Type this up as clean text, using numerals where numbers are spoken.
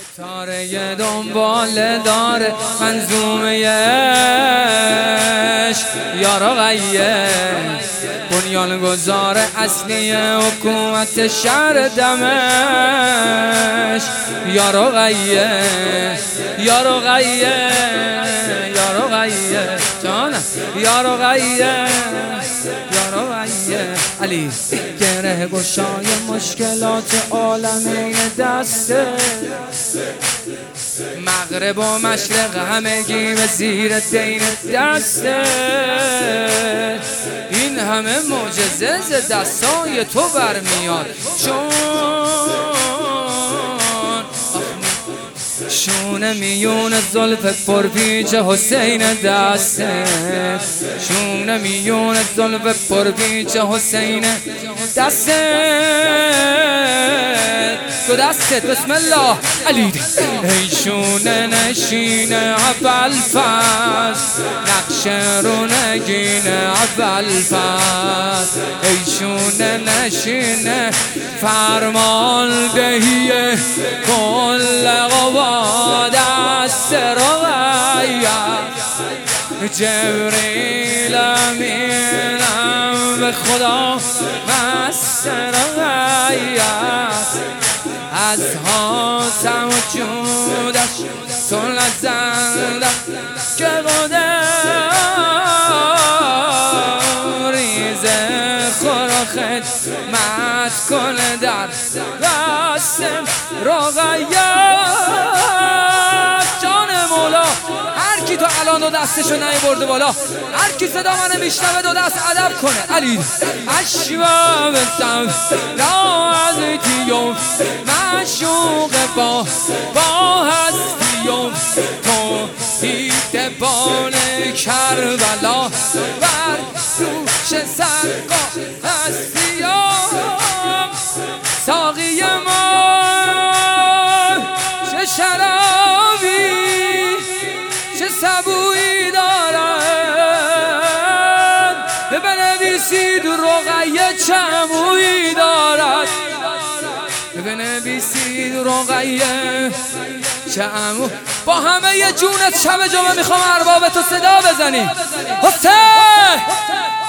ستاره دنبال داره منظومه عشق یارقیه بنیانگذار اصلی حکومت شهر دمشق یارقیه یارقیه یارقیه جانم یارقیه یارقیه علی گره گشای مشکلات عالمین دسته مغرب و مشرق همگی به زیر دین دسته این همه معجزه ز دستای تو برمیاد شونه میون زلف پرپیچ حسین دسته شونه میون زلف پرپیچ حسین دسته تو دستت بسم الله علی ای شونه نشین اول فصل نقش رو نگین اول فصل ای شونه نشین فرماندهی کل قوا دست رقیه جبریل امینم به خدا مست رقیه از حاتم و جودش تو لزندم که ریزه خور و خدمت کنه در دست رقیه جان مولا هر کی تو الان دو دستشو نیورده بالا هر کی صدا منو میشنوه دو دست ادب کنه علی اشباب سم لا از تیوم معشوق با هستیم تو دیدبان کربلا بر دوش سرقا هستیم ساقی ما چه شرابی چه سبویی دارد بنویسید رقیه چه عمویی دارد بنویسید رقیه چه عمو با همه یه جونت شب جمعه میخوام ارباب تو صدا بزنی حسین